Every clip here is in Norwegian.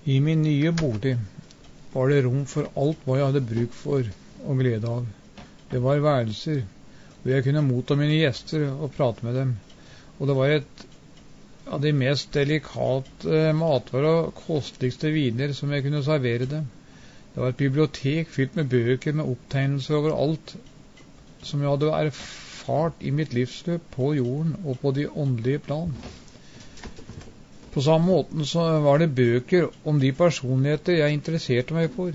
I min nye bolig var det rom for alt hva jeg hadde bruk for og glede av. Det var værelser, hvor jeg kunne motta mine gjester og prate med dem. Og det var et av de mest delikate matvarer og kosteligste viner som jeg kunne servere dem. Det var et bibliotek fylt med bøker med opptegnelser over alt som jeg hadde erfart i mitt livsløp på jorden og på de åndelige plan. På samme måten så var det bøker om de personligheter jeg interesserte meg for.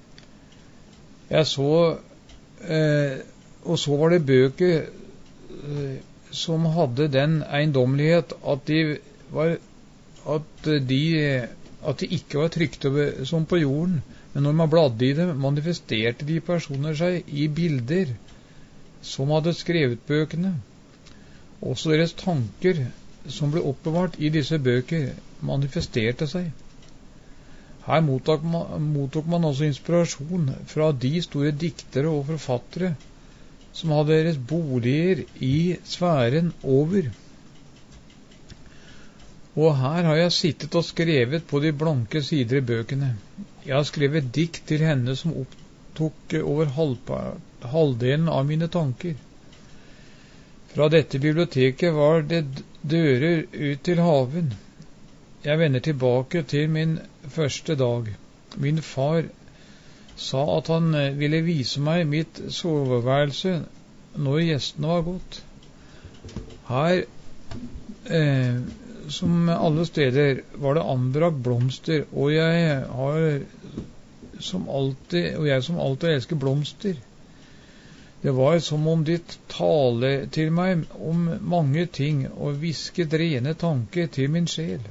Og så var det bøker som hadde den eiendommelighet at de ikke var trykt som på jorden, men når man bladde i dem, manifesterte de personer seg i bilder som hadde skrevet bøkene. Også deres tanker som ble oppbevart i disse bøker, manifesterte seg. Her mottok man også inspirasjon fra de store diktere og forfattere som hadde deres boliger i sfæren over. Og her har jeg sittet og skrevet på de blanke sider i bøkene. Jeg har skrevet dikt til henne som opptok over halvdelen av mine tanker. Fra dette biblioteket var det dører ut til haven. Jeg vender tilbake til min første dag. Min far sa at han ville vise meg mitt soveværelse når gjestene var gått. Her, som alle steder, var det anbrakt blomster, og jeg som alltid elsker blomster. Det var som om de taler til meg om mange ting og hvisket rene tanker til min sjel.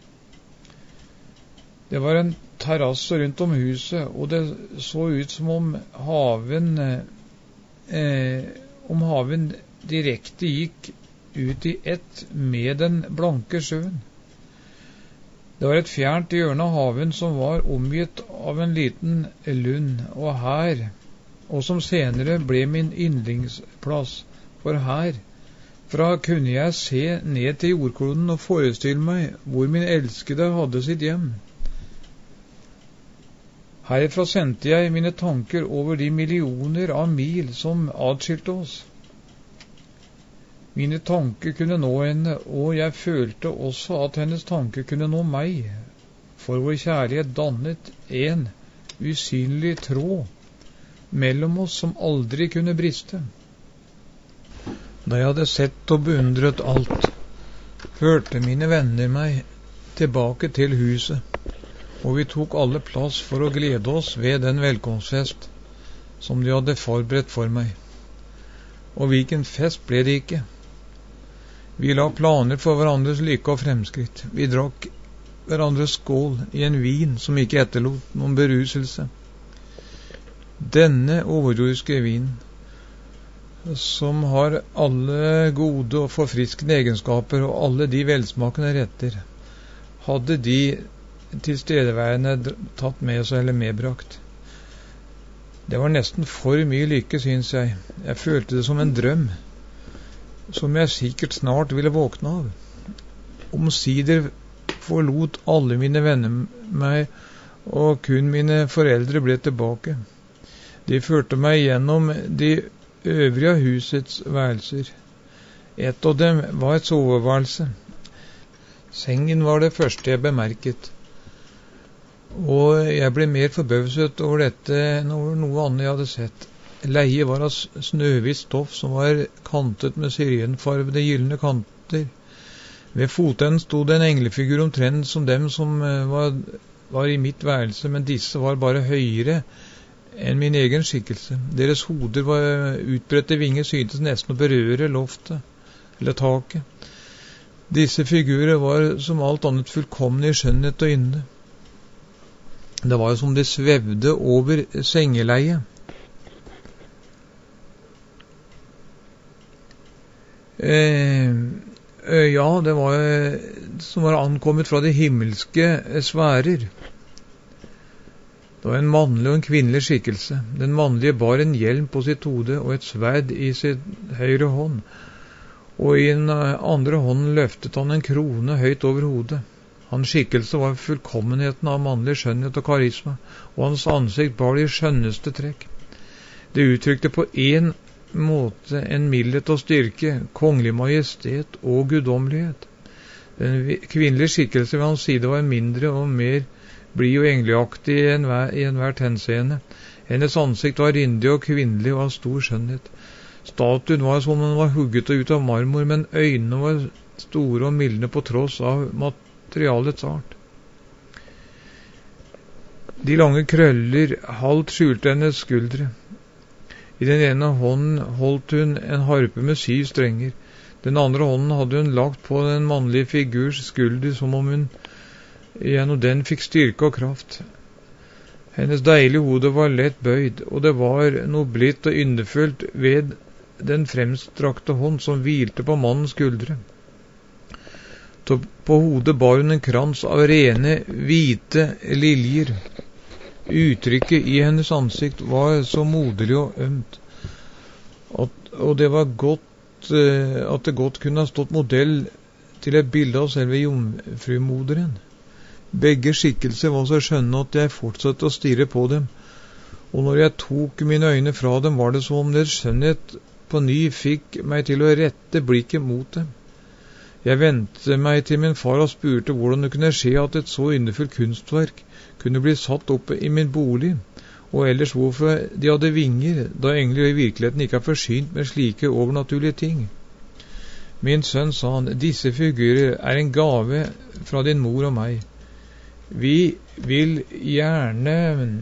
Det var en terrasse rundt om huset, og det så ut som om haven direkte gikk ut i ett med den blanke sjøen. Det var et fjernt hjørne av haven som var omgitt av en liten lund, og som senere ble min yndlingsplass, for herfra kunne jeg se ned til jordkloden og forestille meg hvor min elskede hadde sitt hjem. Herfra sendte jeg mine tanker over de millioner av mil som adskilte oss. Mine tanker kunne nå henne, og jeg følte også at hennes tanker kunne nå meg, for vår kjærlighet dannet en usynlig tråd mellom oss som aldri kunne briste. Da jeg hadde sett og beundret alt, førte mine venner meg tilbake til huset, og vi tok alle plass for å glede oss ved den velkomstfest som de hadde forberedt for meg. Og hvilken fest ble det ikke? Vi la planer for hverandres lykke og fremskritt. Vi drakk hverandres skål i en vin som ikke etterlot noen beruselse. Denne overjordiske vin, som har alle gode og forfriskende egenskaper og alle de velsmakende retter, hadde de tilstedeværende tatt med seg eller medbrakt. Det var nesten for mye lykke, synes jeg. Jeg følte det som en drøm, som jeg sikkert snart ville våkne av. Omsider forlot alle mine venner meg, og kun mine foreldre ble tilbake. De førte meg gjennom de øvrige husets værelser. Et av dem var et soveværelse. Sengen var det første jeg bemerket, og jeg ble mer forbauset over dette enn over noe annet jeg hadde sett. Leie var av snøhvitt stoff som var kantet med syrenfarvede gyllene kanter. Ved fotenden stod en englefigur omtrent som dem som var i mitt værelse, men disse var bare høyere enn min egen skikkelse. Deres hoder var utbredte vinger, syntes nesten å berøre loftet eller taket. Disse figurer var som alt annet fullkomne i skjønnhet og ynde. Det var som de svevde over sengeleiet. Ja, det var som var ankommet fra de himmelske sfærer. Det var en mannlig og en kvinnelig skikkelse. Den mannlige bar en hjelm på sitt hode og et sverd i sin høyre hånd, og i den andre hånden løftet han en krone høyt over hodet. Hans skikkelse var fullkommenheten av mannlig skjønnhet og karisma, og hans ansikt bar de skjønneste trekk. Det uttrykte på en måte en mildhet og styrke, kongelig majestet og guddommelighet. Den kvinnelige skikkelse ved hans side var mindre og mer blid og engleaktig i enhver henseende. Hennes ansikt var ryndig og kvinnelig og av stor skjønnhet. Statuen var som om den var hugget ut av marmor, men øynene var store og mildne på tross av materialets art. De lange krøller halvt skjulte hennes skuldre. I den ene hånden holdt hun en harpe med 7 strenger. Den andre hånden hadde hun lagt på den mannlige figurs skulder, som om hun gjennom den fikk styrke og kraft. Hennes deilige hode var lett bøyd, og det var noe blidt og yndefullt ved den fremstrakte hånd som hvilte på mannens skuldre. På hodet bar hun en krans av rene, hvite liljer. Uttrykket i hennes ansikt var så moderlig og ømt, og det var at det godt kunne ha stått modell til et bilde av selve jomfrumoderen. Begge skikkelser var så skjønne at jeg fortsatte å stirre på dem, og når jeg tok mine øyne fra dem, var det som om deres skjønnhet på ny fikk meg til å rette blikket mot dem. Jeg vendte meg til min far og spurte hvordan det kunne skje at et så yndefullt kunstverk kunne bli satt opp i min bolig, og ellers hvorfor de hadde vinger, da engler i virkeligheten ikke er forsynt med slike overnaturlige ting. Min sønn, sa han, disse figurer er en gave fra din mor og meg. Vi vil gjerne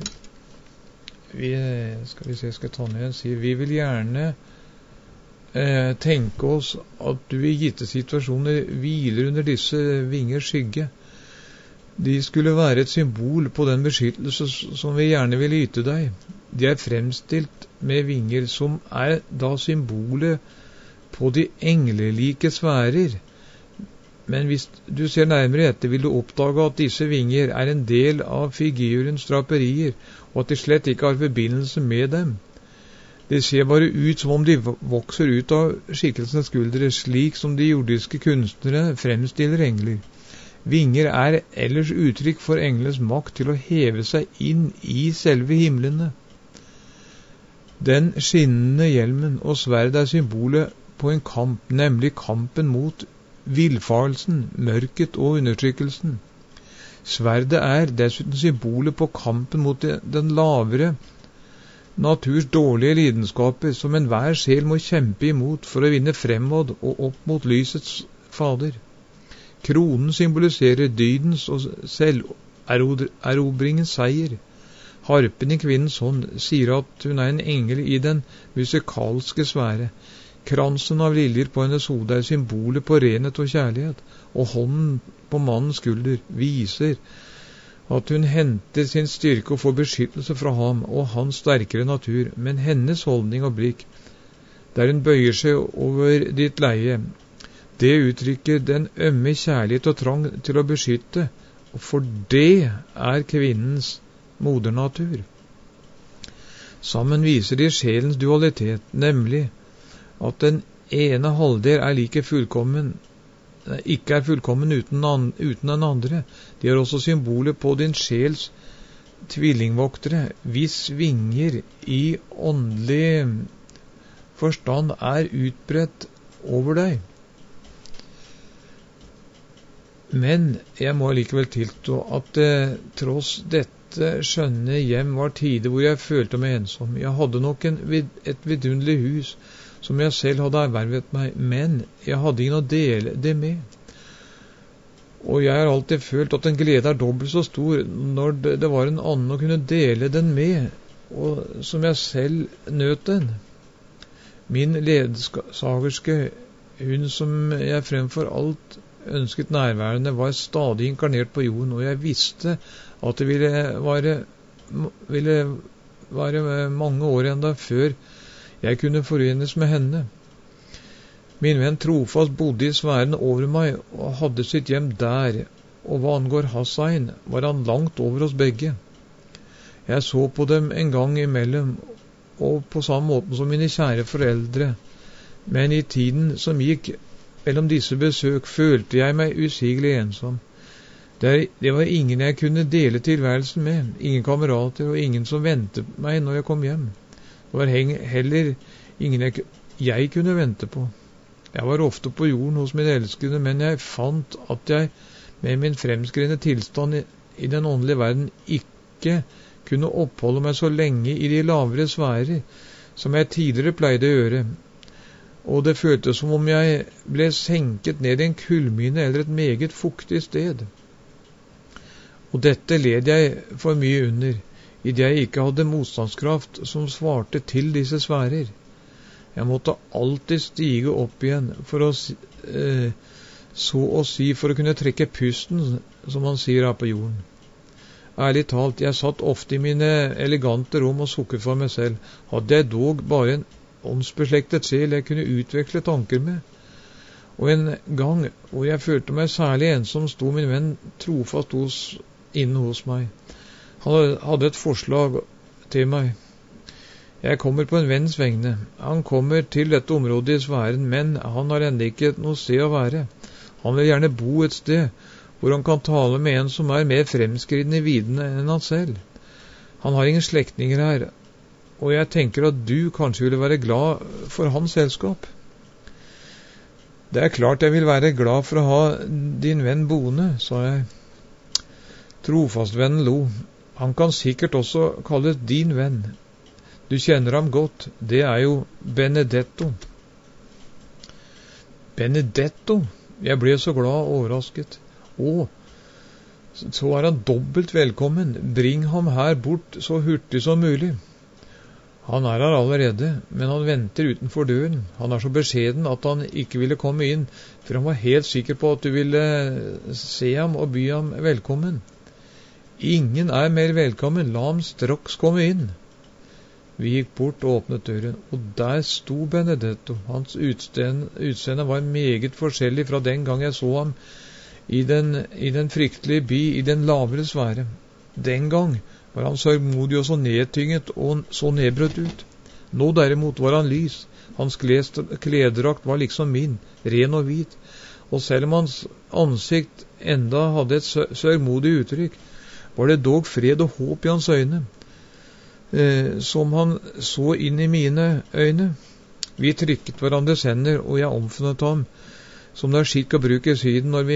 tenke oss at du i gitte situasjoner hviler under disse vingers skygge. De skulle være et symbol på den beskyttelse som vi gjerne vil yte deg. De er fremstilt med vinger som er da symbolet på de englelike sfærer. Men hvis du ser nærmere etter, vil du oppdage at disse vinger er en del av figurens draperier, og at de slett ikke har forbindelse med dem. Det ser bare ut som om de vokser ut av skikkelsens skuldre, slik som de jordiske kunstnere fremstiller engler. Vinger er ellers uttrykk for englenes makt til å heve seg inn i selve himmelene. Den skinnende hjelmen og sverd er symbolet på en kamp, nemlig kampen mot villfarelsen, mørket og undertrykkelsen. Sverdet er dessuten symbolet på kampen mot den lavere naturs dårlige lidenskaper som enhver sjel må kjempe imot for å vinne fremad og opp mot lysets fader. Kronen symboliserer dydens og selverobringens seier. Harpen i kvinnens hånd sier at hun er en engel i den musikalske sfære. Kransen av liljer på hennes hode er symbolet på renhet og kjærlighet, og hånden på mannens skulder viser at hun henter sin styrke og får beskyttelse fra ham og hans sterkere natur, men hennes holdning og blikk, der hun bøyer seg over ditt leie, det uttrykker den ømme kjærlighet og trang til å beskytte, og for det er kvinnens modernatur. Sammen viser de sjelens dualitet, nemlig at den ene halvdel er ikke er fullkommen uten den andre. De er også symboler på din sjels tvillingvoktere, hvis vinger i åndelig forstand er utbredt over deg. Men jeg må likevel tilstå at tross dette skjønne hjem var tider hvor jeg følte meg ensom. Jeg hadde nok et vidunderlig hus som jeg selv hadde ervervet meg, men jeg hadde ingen å dele det med. Og jeg har alltid følt at en glede er dobbelt så stor når det var en annen å kunne dele den med, og som jeg selv nøt den. Min ledsagerske, hun som jeg fremfor alt ønsket nærværende, var stadig inkarnert på jorden, og jeg visste at det ville være mange år enda før jeg kunne forenes med henne. Min venn trofast bodde i sfæren over meg og hadde sitt hjem der, og hva angår Hassein, var han langt over oss begge. Jeg så på dem en gang imellom, og på samme måte som mine kjære foreldre, men i tiden som gikk mellom disse besøk følte jeg meg usigelig ensom. Det var ingen jeg kunne dele tilværelsen med, ingen kamerater og ingen som ventet meg når jeg kom hjem. Det var heller ingen jeg kunne vente på. Jeg var ofte på jorden hos min elskede, men jeg fant at jeg med min fremskridende tilstand i den åndelige verden ikke kunne oppholde meg så lenge i de lavere sfærer som jeg tidligere pleide å gjøre, og det føltes som om jeg ble senket ned i en kullmine eller et meget fuktig sted. Og dette led jeg for mye under, i det jeg ikke hadde motstandskraft som svarte til disse sfærer. Jeg måtte alltid stige opp igjen for å så å si for å kunne trekke pusten, som man sier her på jorden. Ærlig talt, jeg satt ofte i mine elegante rom og sukket for meg selv. Hadde jeg dog bare en åndsbeslektet sjel jeg kunne utveksle tanker med. Og en gang hvor jeg følte meg særlig ensom, sto min venn trofast inne hos meg. Han hadde et forslag til meg. Jeg kommer på en venns vegne. Han kommer til dette området i sfæren, men han har ennå ikke noe sted å være. Han vil gjerne bo et sted hvor han kan tale med en som er mer fremskridende vidende enn han selv. Han har ingen slektninger her, og jeg tenker at du kanskje ville være glad for hans selskap. Det er klart jeg vil være glad for å ha din venn boende, sa jeg. Trofastvennen lo. Han kan sikkert også kalles din venn. Du kjenner ham godt. Det er jo Benedetto. Benedetto? Jeg ble så glad og overrasket. Å, så er han dobbelt velkommen. Bring ham her bort så hurtig som mulig. Han er her allerede, men han venter utenfor døren. Han er så beskjeden at han ikke ville komme inn, for han var helt sikker på at du ville se ham og by ham velkommen. Ingen er mer velkommen. La ham straks komme inn. Vi gikk bort og åpnet døren, og der sto Benedetto. Hans utseende var meget forskjellig fra den gang jeg så ham i den fryktelige by i den lavere sfære. Den gang var han sørgmodig og så nedtynget og så nedbrøtt ut. Nå derimot var han lys. Hans kledrakt var liksom min, ren og hvit, og selv om hans ansikt enda hadde et sørgmodig uttrykk, var det dog fred og håp i hans øyne. Som han så inn i mine øyne. Vi trykket hverandres hender, og jeg omfunnet ham, som det er skikk å bruke siden når vi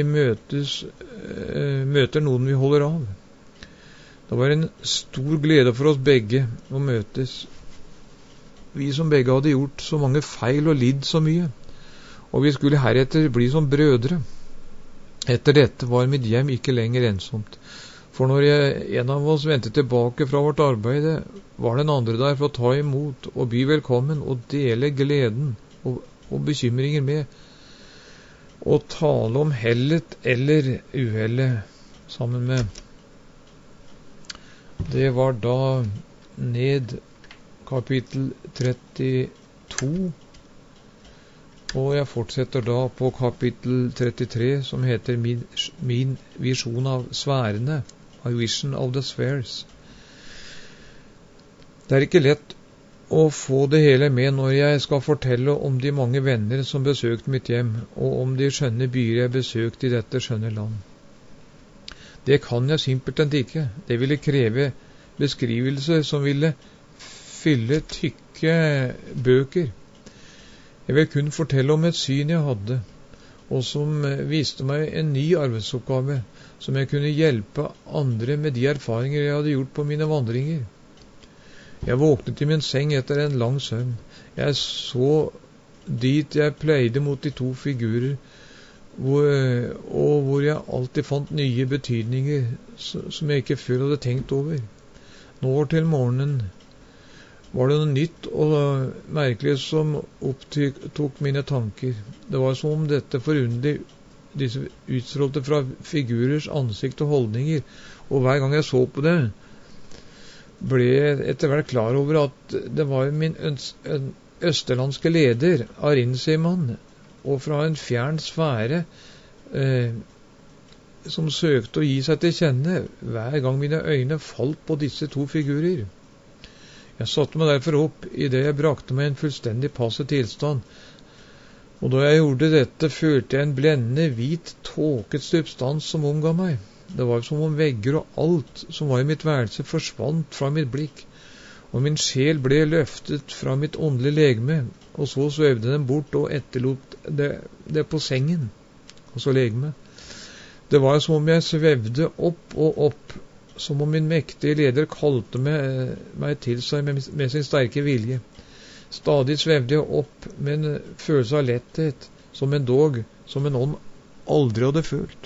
møter noen vi holder av. Det var en stor glede for oss begge å møtes. Vi som begge hadde gjort så mange feil og lidd så mye, og vi skulle heretter bli som brødre. Etter dette var mitt hjem ikke lenger ensomt. For når en av oss ventet tilbake fra vårt arbeid, var den andre der for å ta imot og by velkommen og dele gleden og bekymringer med, og tale om hellet eller uhellet sammen med. Det var da ned kapittel 32, og jeg fortsetter da på kapittel 33, som heter min visjon av sfærene. A vision of the spheres. Det er ikke lett å få det hele med når jeg skal fortelle om de mange venner som besøkte mitt hjem, og om de skjønne byer jeg besøkte i dette skjønne land. Det kan jeg simpelthen ikke. Det ville kreve beskrivelser som ville fylle tykke bøker. Jeg vil kun fortelle om et syn jeg hadde, og som viste meg en ny arbeidsoppgave, som jeg kunne hjelpe andre med de erfaringer jeg hadde gjort på mine vandringer. Jeg våknet i min seng etter en lang søvn. Jeg så dit jeg pleide mot de to figurer, hvor jeg alltid fant nye betydninger som jeg ikke før hadde tenkt over. Nå til morgenen var det noe nytt og merkelig som opptok mine tanker. Det var som om dette forunderlige, disse utstrålte fra figurers ansikt og holdninger, og hver gang jeg så på det, ble jeg etter hvert klar over at det var min østerlandske leder, Arinseman, og fra en fjern sfære, som søkte å gi seg til kjenne hver gang mine øyne falt på disse to figurer. Jeg satte meg derfor opp i det jeg brakte meg en fullstendig passiv tilstand, og da jeg gjorde dette, følte jeg en blendende hvit tåket substans som omga meg. Det var som om vegger og alt som var i mitt værelse forsvant fra mitt blikk, og min sjel ble løftet fra mitt åndelige legeme, og så svevde den bort og etterlot det på sengen, altså legeme. Det var som om jeg svevde opp og opp, som om min mektige leder kalte meg til seg med sin sterke vilje. Stadig svevde jeg opp med en følelse av letthet, som en ånd aldri hadde følt.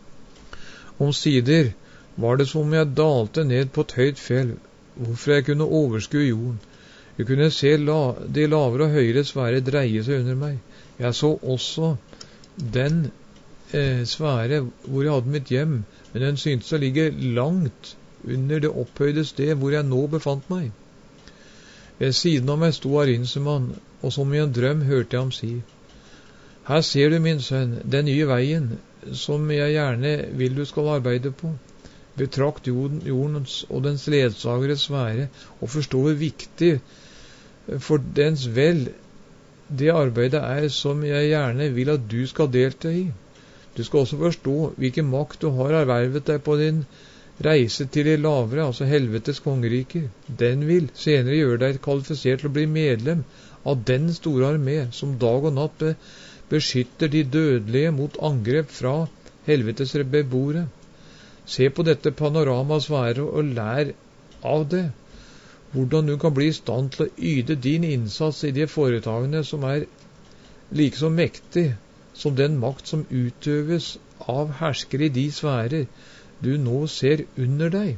Omsider var det som om jeg dalte ned på et høyt fjell, hvorfor jeg kunne overskue jorden. Jeg kunne se de lavere og høyere sfære dreie seg under meg. Jeg så også den sfære hvor jeg hadde mitt hjem, men den syntes å ligge langt under det opphøyde sted hvor jeg nå befant meg. Ved siden av meg sto Arinseman, og som i en drøm hørte jeg ham si: «Her ser du, min sønn, den nye veien som jeg gjerne vil du skal arbeide på. Betrakt jordens og dens ledsageres sfære, og forstå hvor viktig for dens vel det arbeidet er som jeg gjerne vil at du skal delta i. Du skal også forstå hvilken makt du har ervervet deg på din reise til de lavere, altså helvetes kongeriker. Den vil senere gjøre deg kvalifisert til å bli medlem av den store armé som dag og natt beskytter de dødelige mot angrep fra helvetes beboere. Se på dette panoramasfære og lær av det, hvordan du kan bli i stand til å yte din innsats i de foretagene som er like så mektig som den makt som utøves av herskere i de sfærer du nå ser under deg.»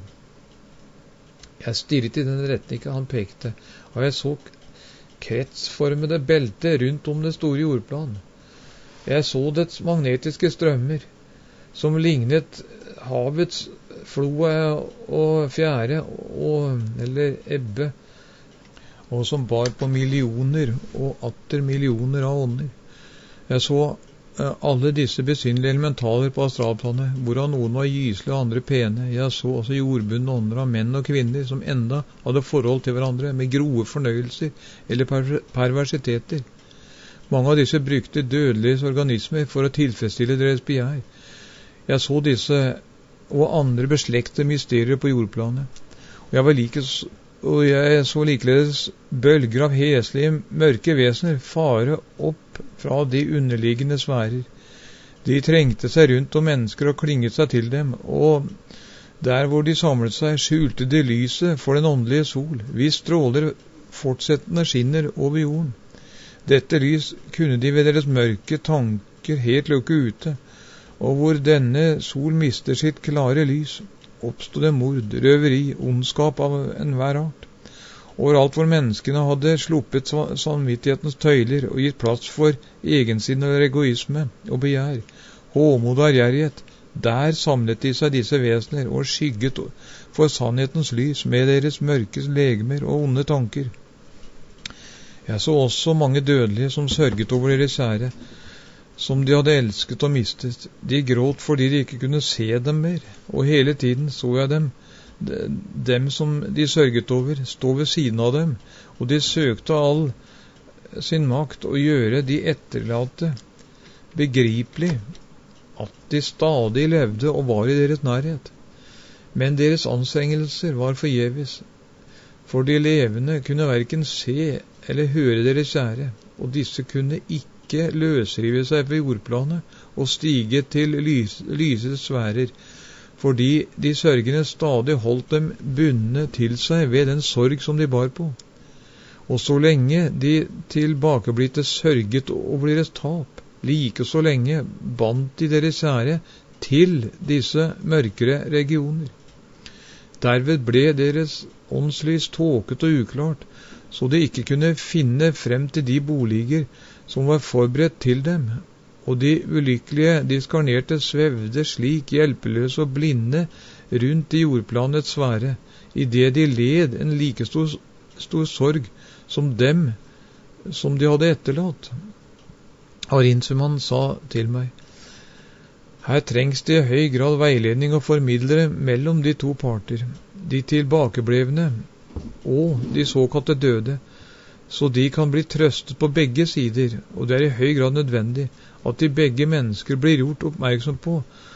Jeg stirret i den retningen han pekte, og jeg så kretsformede belte rundt om det store jordplan. Jeg så dets magnetiske strømmer, som lignet havets floe og fjære, eller ebbe, og som bar på millioner og atter millioner av ånder. Jeg så alle disse besynnelige elementaler på astralplanet, hvorav noen var gyslige og andre pene. Jeg så også jordbundne ånder av menn og kvinner som enda hadde forhold til hverandre, med grove fornøyelser eller perversiteter. Mange av disse brukte dødeliges organismer for å tilfredsstille deres begjær. Jeg så disse og andre beslektede mysterier på jordplanet, og jeg så likeledes bølger av heslige, mørke vesener fare opp fra de underliggende sfærer. De trengte seg rundt om mennesker og klinget seg til dem, og der hvor de samlet seg, skjulte de lyset for den åndelige sol, hvis stråler fortsettende skinner over jorden. Dette lys kunne de ved deres mørke tanker helt lukke ute, og hvor denne sol mister sitt klare lys, oppstod det mord, røveri, ondskap av enhver art. Overalt hvor menneskene hadde sluppet samvittighetens tøyler og gitt plass for egensinn og egoisme og begjær, håmod og ærgjerrighet, der samlet de seg disse vesener og skygget for sannhetens lys med deres mørkes legemer og onde tanker. Jeg så også mange dødelige som sørget over deres kjære, som de hadde elsket og mistet. De gråt fordi de ikke kunne se dem mer, og hele tiden så jeg dem som de sørget over, stå ved siden av dem, og de søkte all sin makt å gjøre de etterlatte begripelig at de stadig levde og var i deres nærhet. Men deres anstrengelser var forgjeves, for de levende kunne hverken se eller høre deres kjære, og disse kunne ikke løsrive seg fra jordplanet og stige til lysets sfærer, fordi de sørgende stadig holdt dem bundne til seg ved den sorg som de bar på. Og så lenge de tilbakeblitte sørget over deres tap, like så lenge bandt de deres kjære til disse mørkere regioner. Derved ble deres åndslys tåket og uklart, så de ikke kunne finne frem til de boliger som var forberedt til dem, og de ulykkelige, de skarnerte, svevde slik hjelpeløse og blinde rundt i jordplanets sfære, i det de led en like stor sorg som dem som de hadde etterlatt. Arinseman sa til meg: «Her trengs det i høy grad veiledning og formidlere mellom de to parter, de tilbakeblevne og de såkalte døde, så de kan bli trøstet på begge sider, og det er i høy grad nødvendig at de begge mennesker blir gjort oppmerksom på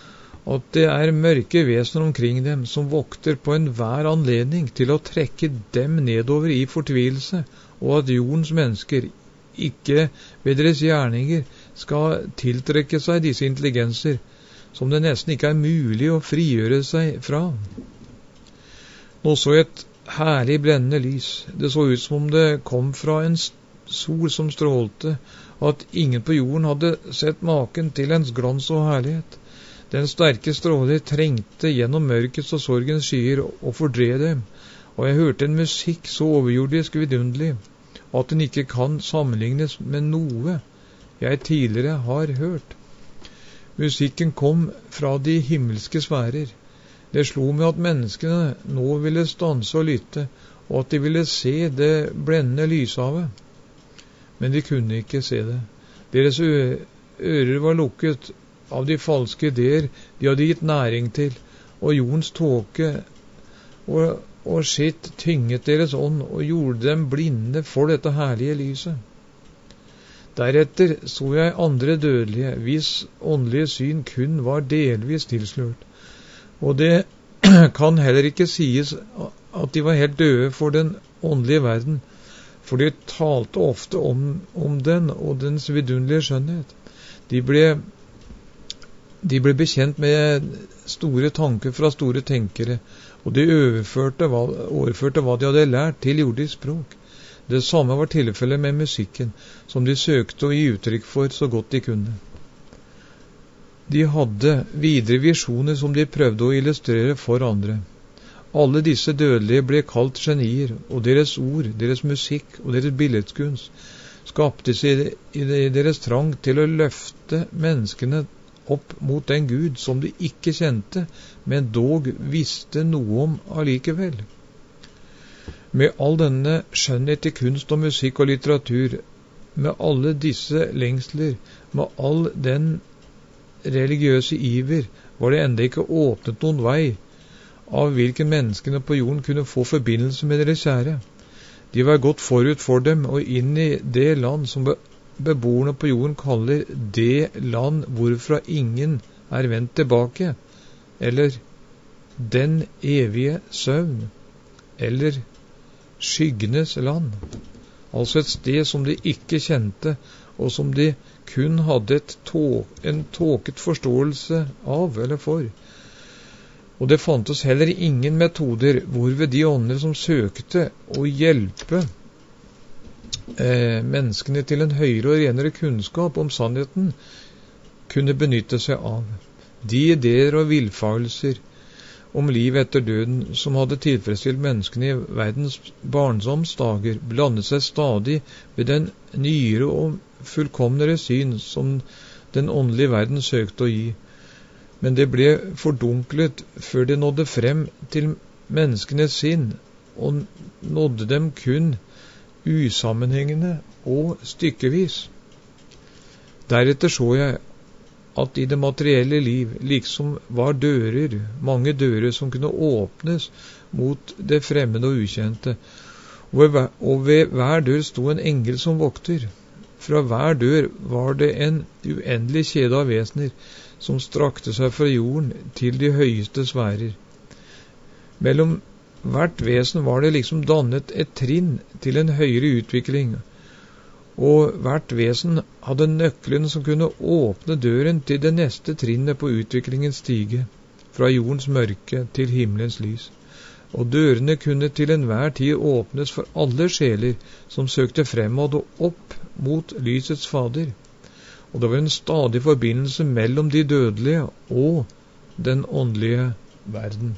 at det mørke vesener omkring dem som vokter på enhver anledning til å trekke dem nedover i fortvilelse, og at jordens mennesker ikke ved deres gjerninger skal tiltrekke seg disse intelligenser, som det nesten ikke mulig å frigjøre seg fra. Nå så jeg et herlig brennende lys. Det så ut som om det kom fra en sol som strålte, at ingen på jorden hadde sett maken til ens glans og herlighet. Den sterke stråler trengte gjennom mørkets og sorgens skyer og fordrev dem, og jeg hørte en musikk så overjordisk vidunderlig, at den ikke kan sammenlignes med noe jeg tidligere har hørt. Musikken kom fra de himmelske sfærer. Det slo meg at menneskene nå ville stanse og lytte, og at de ville se det blendende lyshavet. Men de kunne ikke se det. Deres ører var lukket av de falske ideer de hadde gitt næring til, og jordens tåke og skitt tynget deres ånd og gjorde dem blinde for dette herlige lyset. Deretter så jeg andre dødelige, hvis åndelige syn kun var delvis tilslørt, og det kan heller ikke sies at de var helt døde for den åndelige verden, for de talte ofte om den og dens vidunderlige skjønnhet. De ble bekjent med store tanker fra store tenkere, og de overførte hva de hadde lært til jordisk språk. Det samme var tilfellet med musikken, som de søkte å gi uttrykk for så godt de kunne. De hadde videre visjoner som de prøvde å illustrere for andre. Alle disse dødelige ble kalt genier, og deres ord, deres musikk og deres billedkunst skapte seg i deres trang til å løfte menneskene opp mot den Gud som de ikke kjente, men dog visste noe om allikevel. Med all denne skjønnhet i kunst og musikk og litteratur, med alle disse lengsler, med all den religiøse iver, var det enda ikke åpnet noen vei av hvilken menneskene på jorden kunne få forbindelse med deres kjære. De var gått forut for dem og inn i det land som beboerne på jorden kaller det land hvorfra ingen vendt tilbake, eller den evige søvn, eller skyggenes land. Altså et sted som de ikke kjente, og som de kun hadde en tåket forståelse av eller for. Og det fantes heller ingen metoder hvorved de ånder som søkte å hjelpe menneskene til en høyere og renere kunnskap om sannheten kunne benytte seg av. De ideer og villfarelser om liv etter døden som hadde tilfredsstilt menneskene i verdens barndomsdager, blandet seg stadig ved den nyere og fullkomnere syn som den åndelige verden søkte å gi. Men det ble fordunklet før det nådde frem til menneskenes sinn, og nådde dem kun usammenhengende og stykkevis. Deretter så jeg at i det materielle liv liksom var dører, mange dører som kunne åpnes mot det fremmede og ukjente, og ved hver dør sto en engel som vokter. Fra hver dør var det en uendelig kjede av vesener som strakte seg fra jorden til de høyeste sfærer. Mellom hvert vesen var det liksom dannet et trinn til en høyere utvikling, og hvert vesen hadde nøkkelen som kunne åpne døren til det neste trinnet på utviklingens stige, fra jordens mørke til himmelens lys. Og dørene kunne til enhver tid åpnes for alle sjeler som søkte fremad og opp mot lysets fader. Og det var en stadig forbindelse mellom de dødelige og den åndelige verden.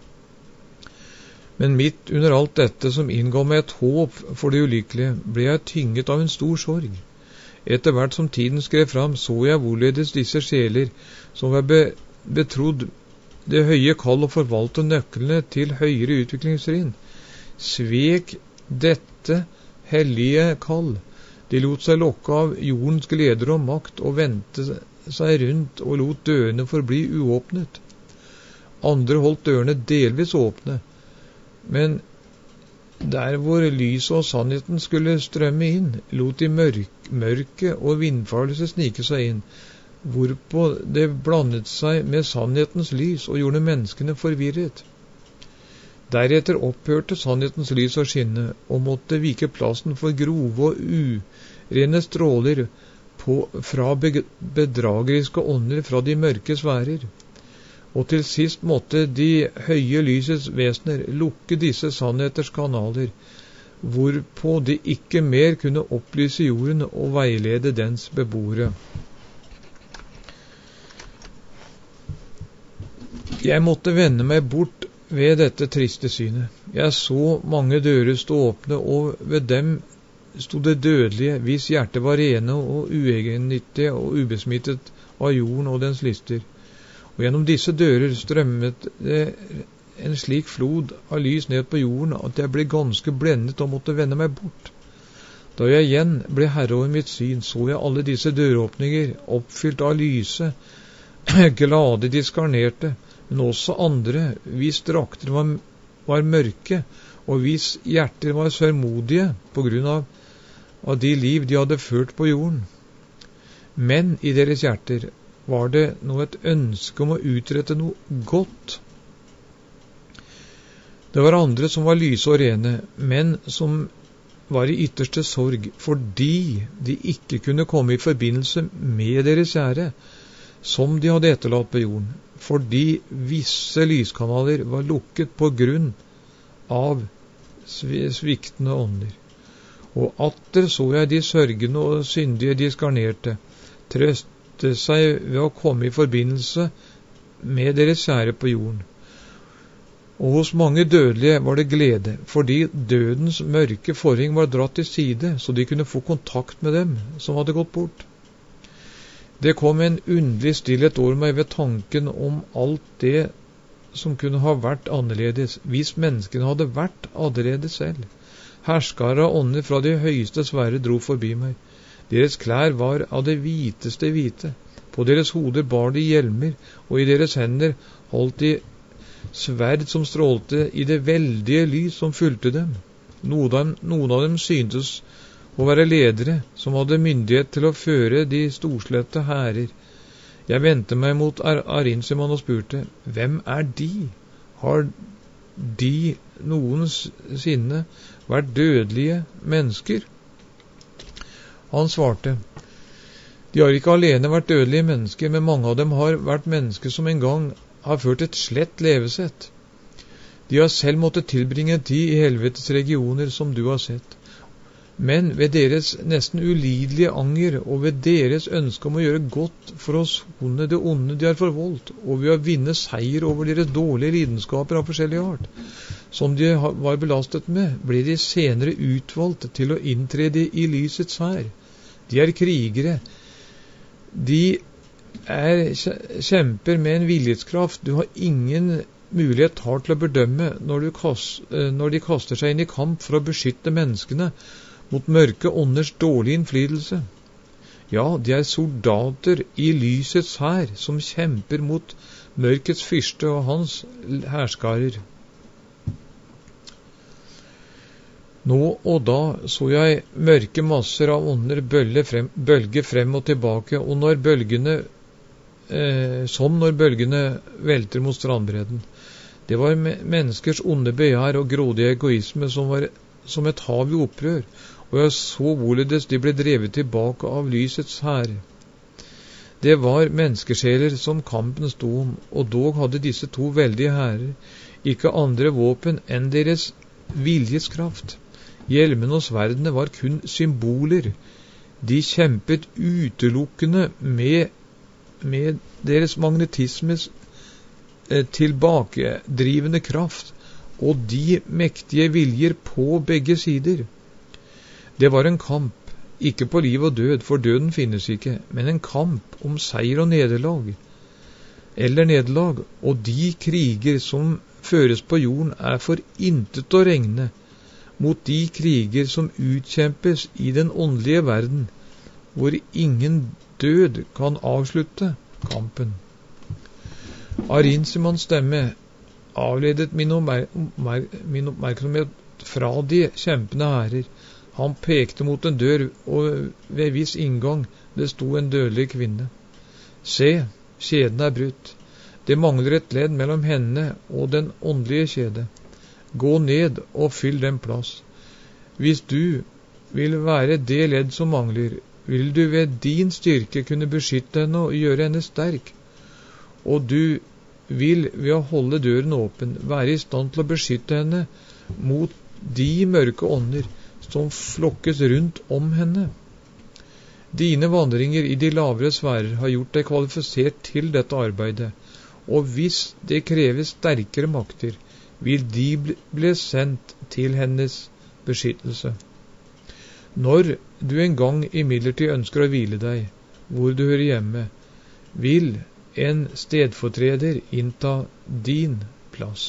Men midt under alt dette som innga meg et håp for det ulykkelige, ble jeg tynget av en stor sorg. Etter hvert som tiden skrev fram, så jeg hvorledes disse sjeler, som var betrodd det høye kall å forvalte nøklene til høyere utviklingstrinn, svek dette hellige kall. De lot seg lokke av jordens gleder og makt og vendte seg rundt og lot dørene forbli uåpnet. Andre holdt dørene delvis åpne, men der hvor lyset og sannheten skulle strømme inn, lot de mørke og vindfarelse snike seg inn, hvorpå det blandet seg med sannhetens lys og gjorde menneskene forvirret. Deretter opphørte sannhetens lys å skinne, og måtte vike plassen for grove og urene stråler fra bedrageriske ånder fra de mørke sfærer. Og til sist måtte de høye lysets vesener lukke disse sannheters kanaler, hvorpå de ikke mer kunne opplyse jorden og veilede dens beboere. Jeg måtte vende meg bort ved dette triste synet. Jeg så mange dører stå åpne, og ved dem stod det dødelige, hvis hjerte var rene og uegennyttige og ubesmittet av jorden og dens lyster. Og gjennom disse dører strømmet det en slik flod av lys ned på jorden at jeg ble ganske blendet og måtte vende meg bort. Da jeg igjen ble herre over mitt syn, så jeg alle disse døråpninger oppfylt av lyse, glade de skarnerte, men også andre, hvis drakter var mørke, og hvis hjerter var sørmodige på grunn av de liv de hadde ført på jorden. Men i deres hjerter var det nå et ønske om å utrette noe godt. Det var andre som var lyse og rene, men som var i ytterste sorg, fordi de ikke kunne komme i forbindelse med deres kjære, som de hadde etterlatt på jorden, fordi visse lyskanaler var lukket på grunn av sviktende ånder. Og atter så jeg de sørgende og syndige de skarnerte, trøste seg ved å komme i forbindelse med deres kjære på jorden. Og hos mange dødelige var det glede, fordi dødens mørke forheng var dratt til side, så de kunne få kontakt med dem som hadde gått bort. Det kom en underlig stillhet over meg ved tanken om alt det som kunne ha vært annerledes, hvis menneskene hadde vært annerledes selv. Herskere av ånder fra de høyeste sfærer dro forbi meg. Deres klær var av det hviteste hvite. På deres hoder bar de hjelmer, og i deres hender holdt de sverd som strålte i det veldige lys som fylte dem. Noen av dem syntes å være ledere som hadde myndighet til å føre de storslette hærer. Jeg vendte meg mot Arinsiman og spurte, hvem er de? Har de noensinne vært dødelige mennesker? Han svarte, de har ikke alene vært dødelige mennesker, men mange av dem har vært mennesker som en gang har ført et slett levesett. De har selv måttet tilbringe tid i helvetes regioner som du har sett. Men ved deres nesten ulidelige anger og ved deres ønske om å gjøre godt for å sone det onde de har forvoldt, og ved å vinne seier over deres dårlige lidenskaper av forskjellig art, som de var belastet med, ble de senere utvalgt til å inntrede i lysets hær. De er krigere. De kjemper med en viljeskraft du har ingen mulighet har til å bedømme når de kaster seg inn i kamp for å beskytte menneskene mot mørke ånders dårlige innflytelse. Ja, de er soldater i lysets hær som kjemper mot mørkets fyrste og hans herskarer. Nå og da så jeg mørke masser av ånder bølge frem og tilbake, og når bølgene velter mot strandbredden. Det var menneskers onde begjær og grådige egoisme som var som et hav i opprør, og jeg så hvorledes de ble drevet tilbake av lysets hær. Det var menneskesjeler som kampen stod om, og dog hadde disse to veldige hærer ikke andre våpen enn deres viljeskraft. Hjelmene og sverdene var kun symboler. De kjempet utelukkende med deres magnetismes tilbakedrivende kraft og de mektige viljer på begge sider. Det var en kamp, ikke på liv og død, for døden finnes ikke, men en kamp om seier og nederlag, og de kriger som føres på jorden er for intet å regne mot de kriger som utkjempes i den åndelige verden, hvor ingen død kan avslutte kampen. Arinsimans stemme avledet min oppmerksomhet fra de kjempende hærer. Han pekte mot en dør, og ved viss inngang det sto en dødelig kvinne. Se, kjeden brutt. Det mangler et ledd mellom henne og den åndelige kjede. Gå ned og fyll den plass. Hvis du vil være det ledd som mangler, vil du ved din styrke kunne beskytte henne og gjøre henne sterk. Og du vil ved å holde døren åpen være i stand til å beskytte henne mot de mørke ånder som flokkes rundt om henne. Dine vandringer i de lavere sfærer har gjort deg kvalifisert til dette arbeidet, og hvis det kreves sterkere makter, vil de bli sendt til hennes beskyttelse. Når du en gang imidlertid ønsker å hvile deg, hvor du hører hjemme, vil en stedfortreder innta din plass.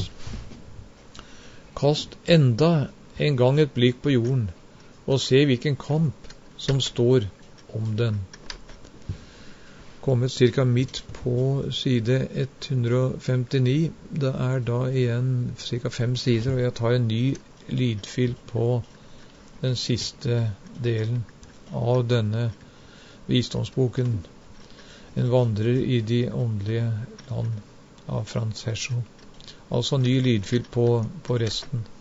Kast enda en gang et blikk på jorden, og se hvilken kamp som står om den. Kommet cirka midt på side 159. Det da igjen cirka 5 sider, og jeg tar en ny lydfil på den siste delen av denne visdomsboken, En vandrer i de åndelige land, av Frans Herschel. Altså ny lydfil på resten.